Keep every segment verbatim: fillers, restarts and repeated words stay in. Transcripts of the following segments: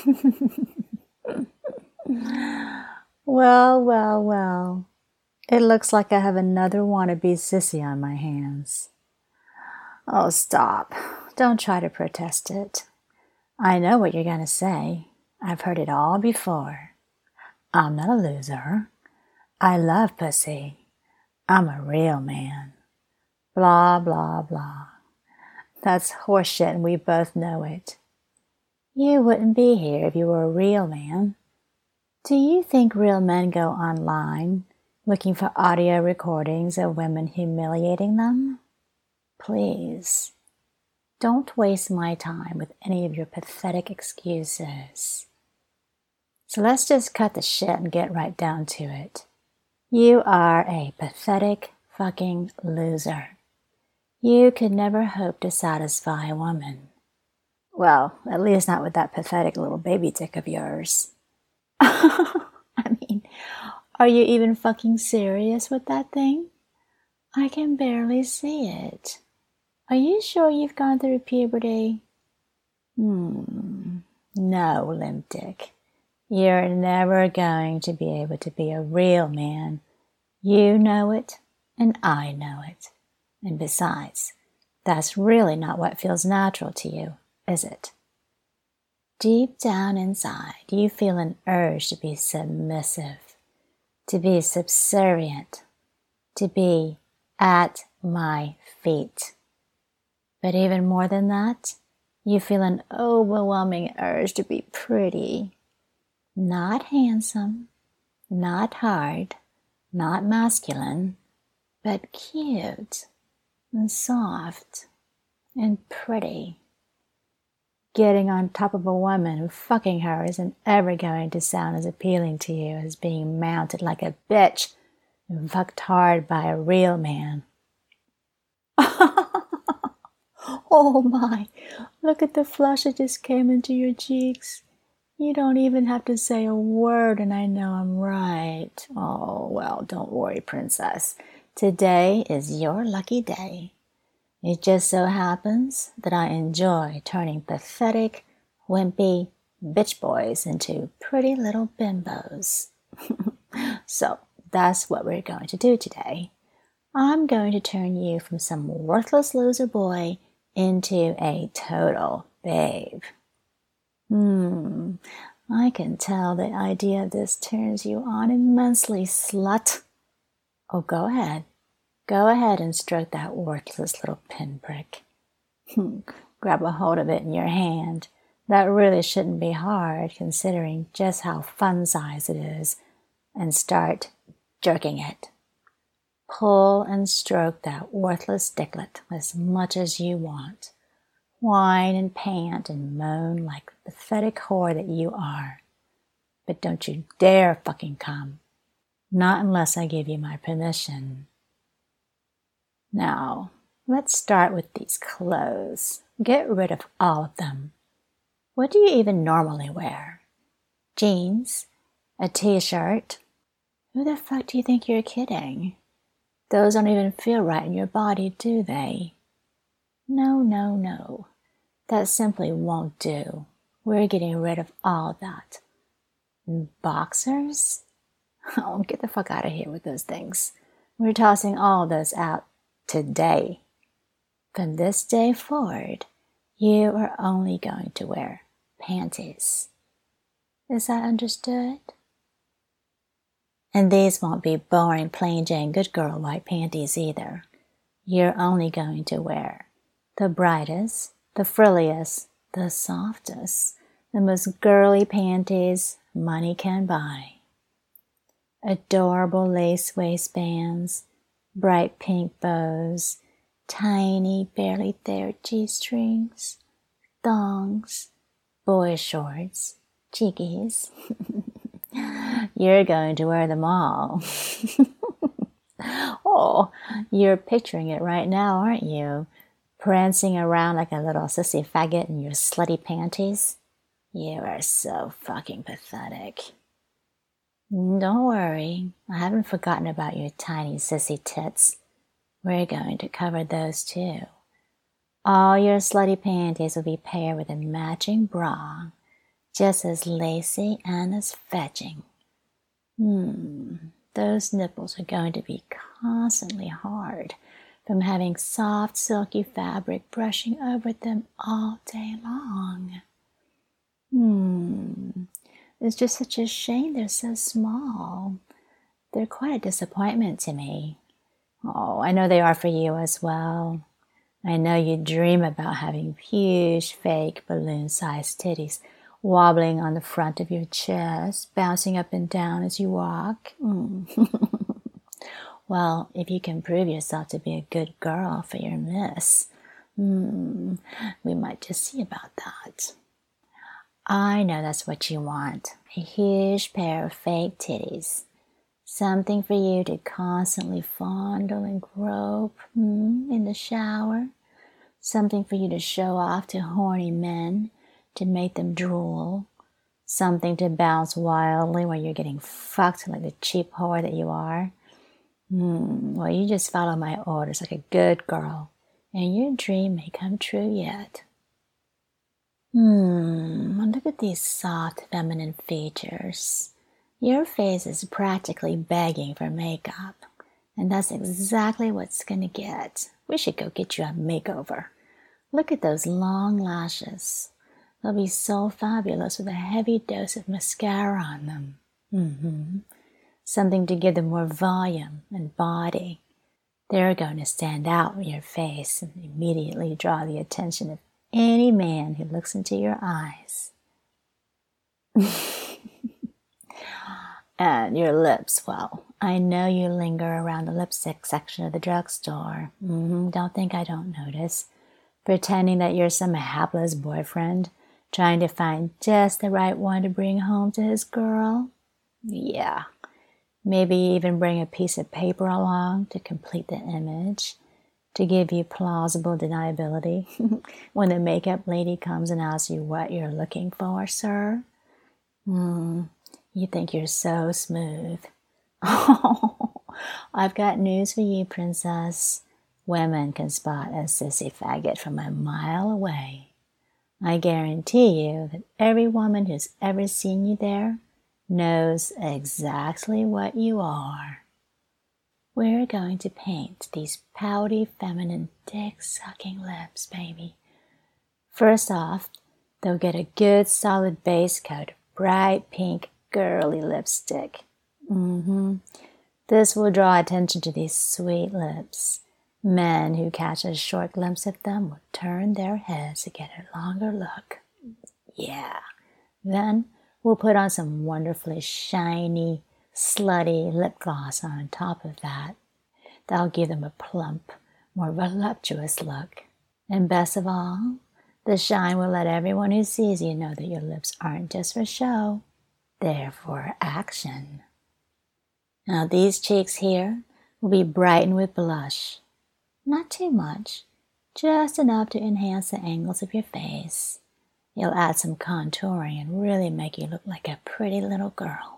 Well, well, well. It looks like I have another wannabe sissy on my hands. Oh, stop. Don't try to protest it. I know what you're going to say. I've heard it all before. I'm not a loser. I love pussy. I'm a real man. Blah, blah, blah. That's horseshit and we both know it. You wouldn't be here if you were a real man. Do you think real men go online looking for audio recordings of women humiliating them? Please, don't waste my time with any of your pathetic excuses. So let's just cut the shit and get right down to it. You are a pathetic fucking loser. You could never hope to satisfy a woman. Well, at least not with that pathetic little baby dick of yours. I mean, are you even fucking serious with that thing? I can barely see it. Are you sure you've gone through puberty? Hmm, no, limp dick. You're never going to be able to be a real man. You know it, and I know it. And besides, that's really not what feels natural to you, is it? Deep down inside, you feel an urge to be submissive, to be subservient, to be at my feet. But even more than that, you feel an overwhelming urge to be pretty. Not handsome, not hard, not masculine, but cute and soft and pretty. Getting on top of a woman and fucking her isn't ever going to sound as appealing to you as being mounted like a bitch and fucked hard by a real man. Oh my, look at the flush that just came into your cheeks. You don't even have to say a word and I know I'm right. Oh, well, don't worry, princess. Today is your lucky day. It just so happens that I enjoy turning pathetic, wimpy bitch boys into pretty little bimbos. So that's what we're going to do today. I'm going to turn you from some worthless loser boy into a total babe. Hmm, I can tell the idea of this turns you on immensely, slut. Oh, go ahead. Go ahead and stroke that worthless little pinprick. Grab a hold of it in your hand. That really shouldn't be hard, considering just how fun-sized it is, and start jerking it. Pull and stroke that worthless dicklet as much as you want. Whine and pant and moan like the pathetic whore that you are. But don't you dare fucking come. Not unless I give you my permission. Now, let's start with these clothes. Get rid of all of them. What do you even normally wear? Jeans? A t-shirt? Who the fuck do you think you're kidding? Those don't even feel right in your body, do they? No, no, no. That simply won't do. We're getting rid of all that. Boxers? Oh, get the fuck out of here with those things. We're tossing all of those out today. From this day forward, you are only going to wear panties. Is that understood? And these won't be boring plain Jane good girl white panties either. You're only going to wear the brightest, the frilliest, the softest, the most girly panties money can buy. Adorable lace waistbands, bright pink bows, tiny, barely there G-strings, thongs, boy shorts, cheekies. You're going to wear them all. Oh, you're picturing it right now, aren't you? Prancing around like a little sissy faggot in your slutty panties. You are so fucking pathetic. Don't worry, I haven't forgotten about your tiny sissy tits. We're going to cover those too. All your slutty panties will be paired with a matching bra, just as lacy and as fetching. Hmm, those nipples are going to be constantly hard from having soft, silky fabric brushing over them all day long. Hmm, it's just such a shame they're so small. They're quite a disappointment to me. Oh, I know they are for you as well. I know you dream about having huge, fake, balloon-sized titties wobbling on the front of your chest, bouncing up and down as you walk. Mm. Well, if you can prove yourself to be a good girl for your miss, mm, we might just see about that. I know that's what you want, a huge pair of fake titties. Something for you to constantly fondle and grope mm, in the shower. Something for you to show off to horny men, to make them drool. Something to bounce wildly while you're getting fucked like the cheap whore that you are. Mm, well, you just follow my orders like a good girl, and your dream may come true yet. Hmm, look at these soft feminine features. Your face is practically begging for makeup, and that's exactly what it's gonna get. We should go get you a makeover. Look at those long lashes. They'll be so fabulous with a heavy dose of mascara on them. Mm-hmm. Something to give them more volume and body. They're going to stand out in your face and immediately draw the attention of any man who looks into your eyes. And your lips, well, I know you linger around the lipstick section of the drugstore. Mm-hmm. Don't think I don't notice. Pretending that you're some hapless boyfriend, trying to find just the right one to bring home to his girl. Yeah, maybe even bring a piece of paper along to complete the image, to give you plausible deniability when the makeup lady comes and asks you what you're looking for, sir. Hmm, you think you're so smooth. Oh, I've got news for you, princess. Women can spot a sissy faggot from a mile away. I guarantee you that every woman who's ever seen you there knows exactly what you are. We're going to paint these pouty, feminine, dick-sucking lips, baby. First off, they'll get a good, solid base coat of bright pink, girly lipstick. Mm-hmm. This will draw attention to these sweet lips. Men who catch a short glimpse of them will turn their heads to get a longer look. Yeah. Then we'll put on some wonderfully shiny, slutty lip gloss on top of that. That'll give them a plump, more voluptuous look. And best of all, the shine will let everyone who sees you know that your lips aren't just for show. They're for action. Now these cheeks here will be brightened with blush. Not too much, just enough to enhance the angles of your face. You'll add some contouring and really make you look like a pretty little girl.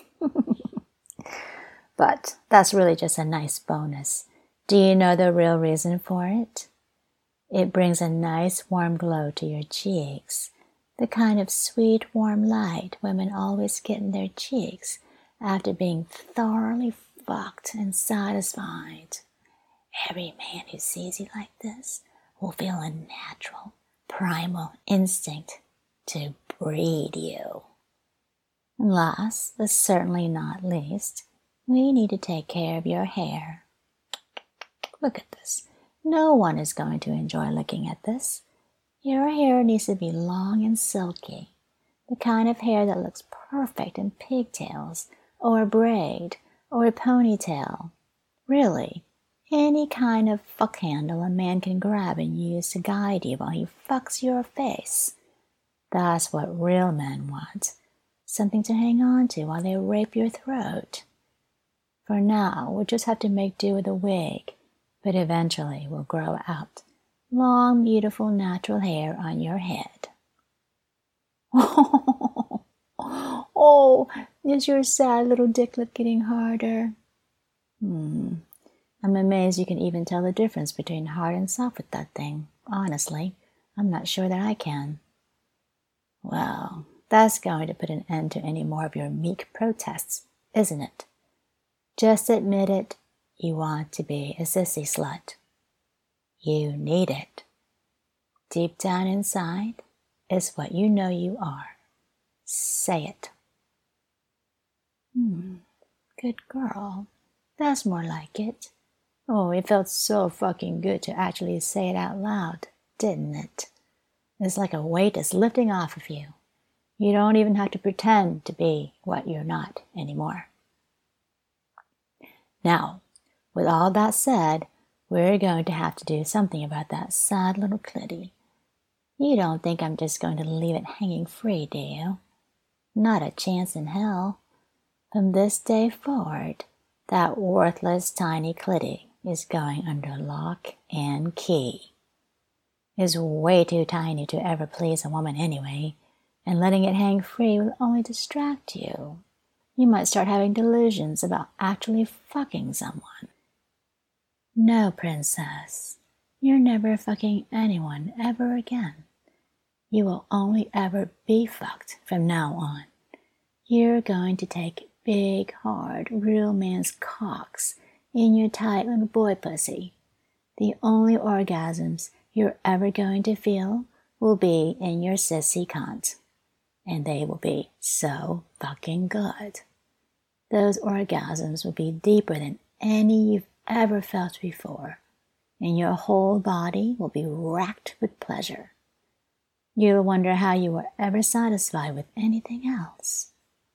But that's really just a nice bonus. Do you know the real reason for it? It brings a nice warm glow to your cheeks, the kind of sweet warm light women always get in their cheeks after being thoroughly fucked and satisfied. Every man who sees you like this will feel a natural, primal instinct to breed you. And last, but certainly not least, we need to take care of your hair. Look at this. No one is going to enjoy looking at this. Your hair needs to be long and silky, the kind of hair that looks perfect in pigtails, or a braid, or a ponytail. Really, any kind of fuck handle a man can grab and use to guide you while he fucks your face. That's what real men want. Something to hang on to while they rape your throat. For now, we'll just have to make do with a wig, but eventually we'll grow out long, beautiful, natural hair on your head. Oh, is your sad little dicklet getting harder? Hmm. I'm amazed you can even tell the difference between hard and soft with that thing. Honestly, I'm not sure that I can. Well, That's going to put an end to any more of your meek protests, isn't it? Just admit it. You want to be a sissy slut. You need it. Deep down inside is what you know you are. Say it. Hmm, good girl. That's more like it. Oh, it felt so fucking good to actually say it out loud, didn't it? It's like a weight is lifting off of you. You don't even have to pretend to be what you're not anymore. Now, with all that said, we're going to have to do something about that sad little clitty. You don't think I'm just going to leave it hanging free, do you? Not a chance in hell. From this day forward, that worthless tiny clitty is going under lock and key. It's way too tiny to ever please a woman anyway, and letting it hang free will only distract you. You might start having delusions about actually fucking someone. No, princess, you're never fucking anyone ever again. You will only ever be fucked from now on. You're going to take big, hard, real man's cocks in your tight little boy pussy. The only orgasms you're ever going to feel will be in your sissy cunt. And they will be so fucking good. Those orgasms will be deeper than any you've ever felt before, and your whole body will be racked with pleasure. You'll wonder how you were ever satisfied with anything else.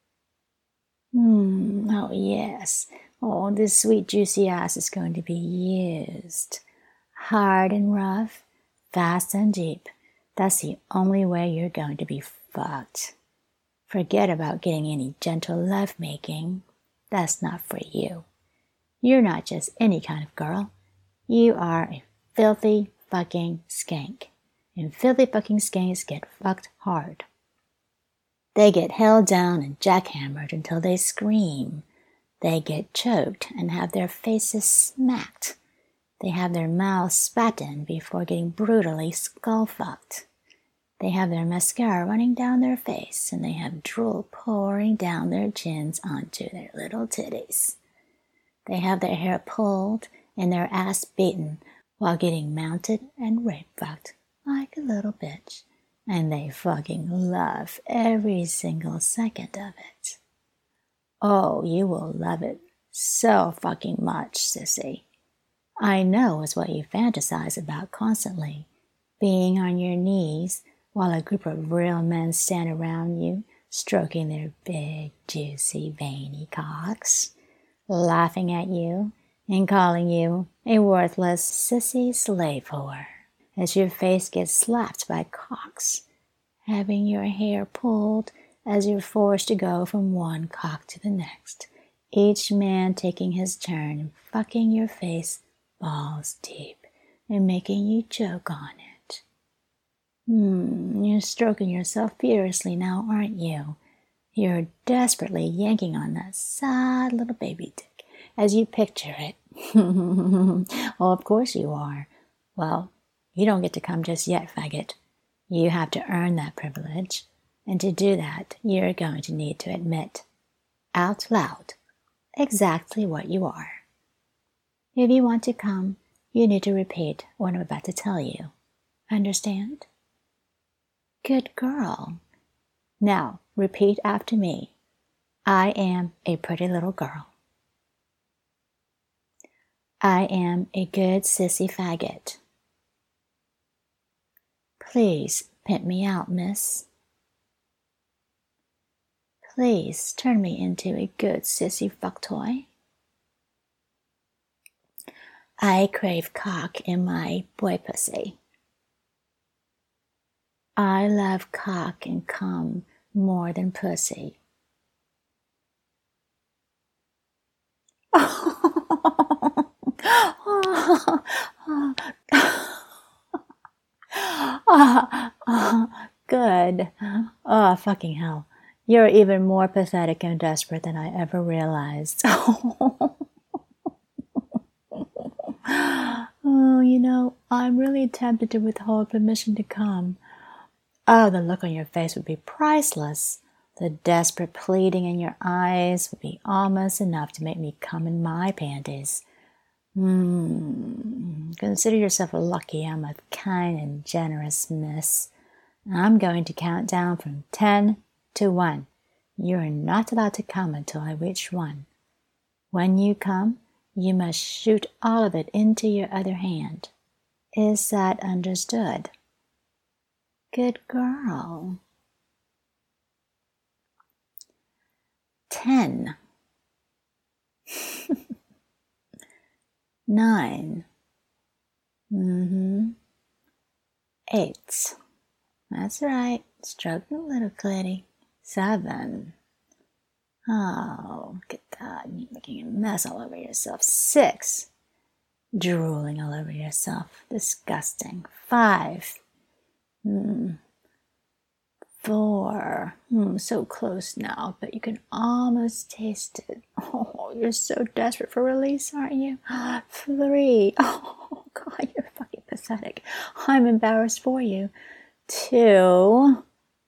Hmm, oh yes, oh, this sweet juicy ass is going to be used. Hard and rough, fast and deep. That's the only way you're going to be fucked. Forget about getting any gentle love-making. That's not for you. You're not just any kind of girl. You are a filthy fucking skank. And filthy fucking skanks get fucked hard. They get held down and jackhammered until they scream. They get choked and have their faces smacked. They have their mouths spat in before getting brutally skull-fucked. They have their mascara running down their face, and they have drool pouring down their chins onto their little titties. They have their hair pulled and their ass beaten while getting mounted and rape-fucked like a little bitch. And they fucking love every single second of it. Oh, you will love it so fucking much, sissy. I know it's what you fantasize about constantly, being on your knees while a group of real men stand around you, stroking their big, juicy, veiny cocks, laughing at you and calling you a worthless sissy slave whore as your face gets slapped by cocks, having your hair pulled as you're forced to go from one cock to the next, each man taking his turn and fucking your face balls deep and making you choke on it. Hmm, you're stroking yourself furiously now, aren't you? You're desperately yanking on that sad little baby dick as you picture it. Well, of course you are. Well, you don't get to come just yet, faggot. You have to earn that privilege, and to do that, you're going to need to admit, out loud, exactly what you are. If you want to come, you need to repeat what I'm about to tell you. Understand? Good girl. Now, repeat after me. I am a pretty little girl. I am a good sissy faggot. Please pimp me out, miss. Please turn me into a good sissy fuck toy. I crave cock in my boy pussy. I love cock and cum more than pussy. Good. Oh, fucking hell. You're even more pathetic and desperate than I ever realized. Oh, you know, I'm really tempted to withhold permission to come. Oh, the look on your face would be priceless. The desperate pleading in your eyes would be almost enough to make me come in my panties. Hmm. Consider yourself lucky I'm a kind and generous miss. I'm going to count down from ten to one. You are not allowed to come until I reach one. When you come, you must shoot all of it into your other hand. Is that understood? Good girl. Ten. Nine. Mm-hmm. Eight. That's right. Stroke the little clitty. Seven. Oh, look at that. You're making a mess all over yourself. Six. Drooling all over yourself. Disgusting. Five. Hmm. Four. Hmm, so close now, but you can almost taste it. Oh, you're so desperate for release, aren't you? Three. Oh, God, you're fucking pathetic. I'm embarrassed for you. Two.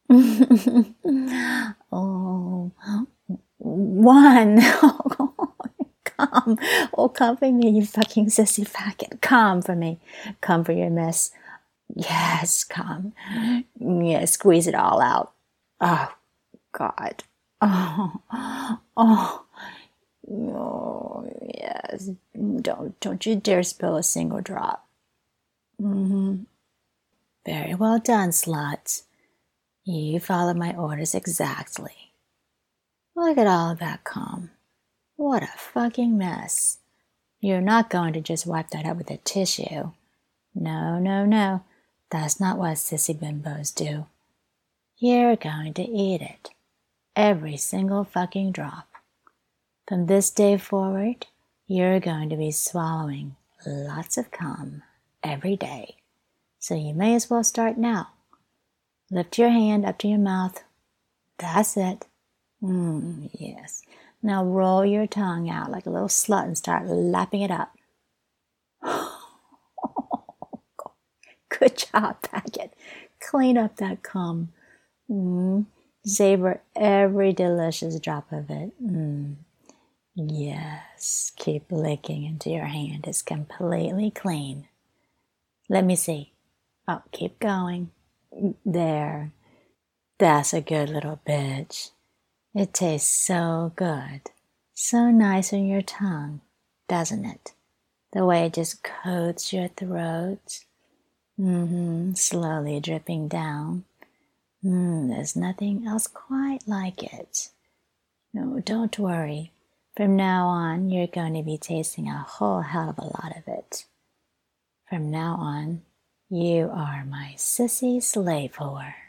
Oh, one. Oh, come. Oh, come for me, you fucking sissy faggot. Come for me. Come for your mess. Yes, come. Yeah, squeeze it all out. Oh, God. Oh, oh, oh, yes. Don't, don't you dare spill a single drop. Mm-hmm. Very well done, sluts. You followed my orders exactly. Look at all of that cum. What a fucking mess. You're not going to just wipe that up with a tissue. No, no, no. That's not what sissy bimbos do. You're going to eat it. Every single fucking drop. From this day forward, you're going to be swallowing lots of cum every day. So you may as well start now. Lift your hand up to your mouth. That's it. Mmm, yes. Now roll your tongue out like a little slut and start lapping it up. Good job, faggot. Clean up that cum. Mm. Savor every delicious drop of it. Mm. Yes, keep licking until your hand is completely clean. Let me see. Oh, keep going. There. That's a good little bitch. It tastes so good. So nice on your tongue, doesn't it? The way it just coats your throat. Mm-hmm, slowly dripping down. Mm, there's nothing else quite like it. No, don't worry. From now on, you're going to be tasting a whole hell of a lot of it. From now on, you are my sissy slave whore.